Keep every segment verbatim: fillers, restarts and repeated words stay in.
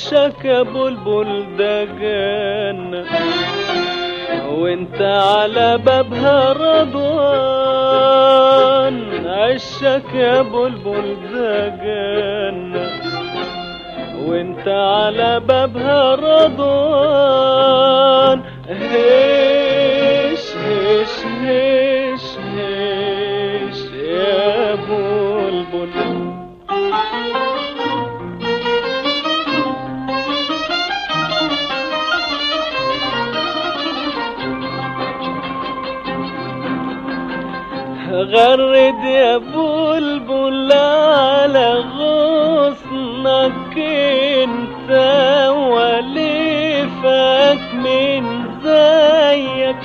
عشاك يا بلبل ده جنة، وانت على بابها رضوان. عشاك يا بلبل ده جنة، وانت على بابها رضوان. هش هش هش هش يا بلبل. غرد يا بلبل على غصنك انت وليفك من زيك.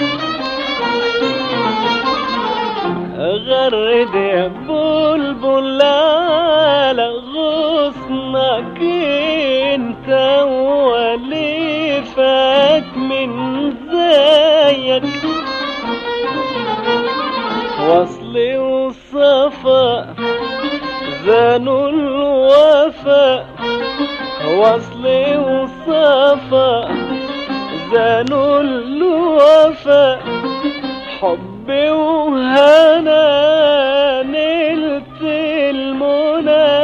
غرد يا بلبل على غصنك انت وليفك من زيك. وصلي وصفا زانوا الوفا، وصلي وصفا زانوا الوفا. حبي وهنا نلت المنى،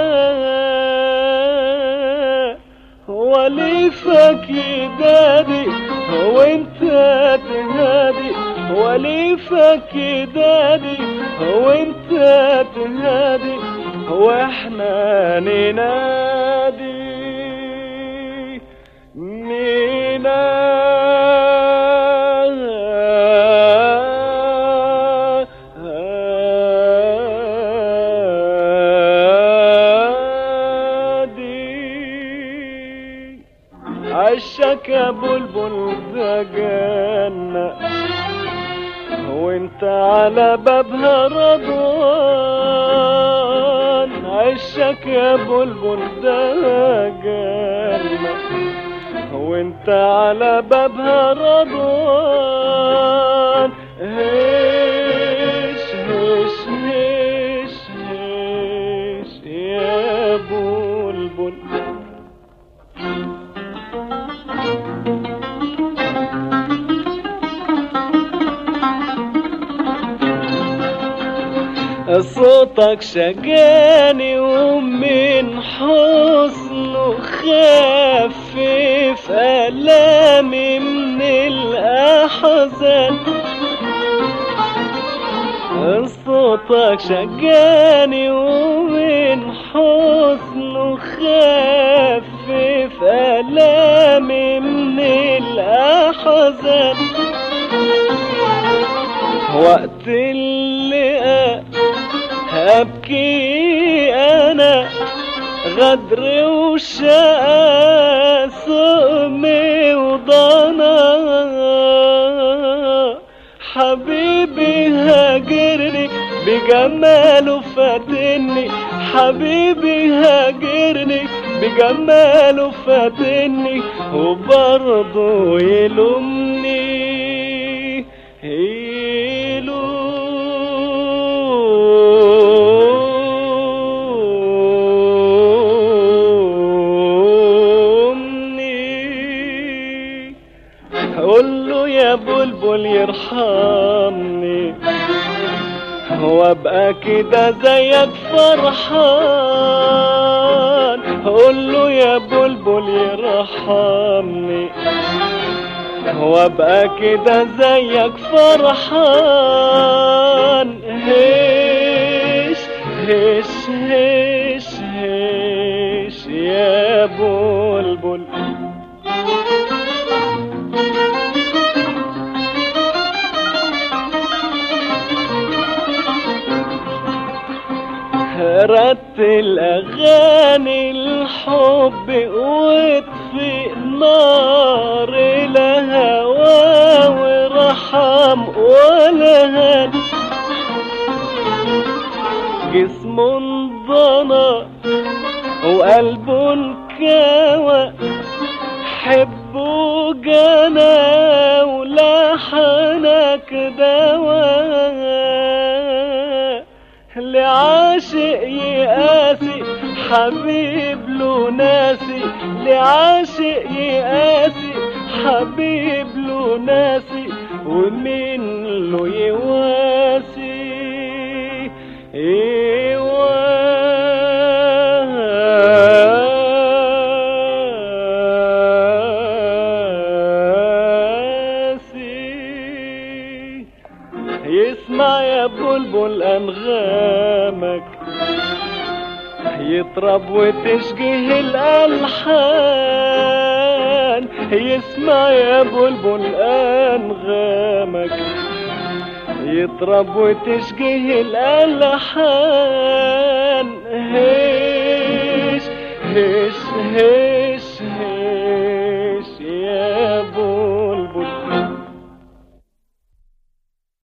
وليفك يدادي وانت تهادي، وليفك يدادي وانت تهادي، واحنا ننادي ننادي. عشاك يا بلبل ده جنة، وانت على بابها رضوان. عشاك يا بلبل ده جنة، وانت على بابها رضوان. هش هش هش هش يا بلبل. صوتك شجاني ومن حسنه خفف ألامي من الأحزان. صوتك شجاني ومن حسنه خفف ألامي من الأحزان. وقت اللقاء أبكي أنا غدر وشقى سقمي وضنا. حبيبي هاجرني بجماله فاتني، حبيبي هاجرني بجماله فاتني، وبرضه يلومني قوله يا بلبل يرحمني، وابقى كده زيك فرحان. قوله يا بلبل يرحمني، وابقى كده زيك فرحان. هش هش هش هش يا بلبل. رتل أغاني الحب واطفئ نار الهوى ورحم ولهان. جسم ضنا وقلب كوى، حبه جنى ولحنك دواء. لعاشق يقاسي حبيب له ناسي لعاشق يقاسي، حبيب له ناسي ومين له يواسي يواسي. يسمع يا بلبل أنغامك، يطرب وتشجيه الألحان. يسمع يا بلبل أنغامك، يطرب وتشجيه الألحان. هيش هيش هيش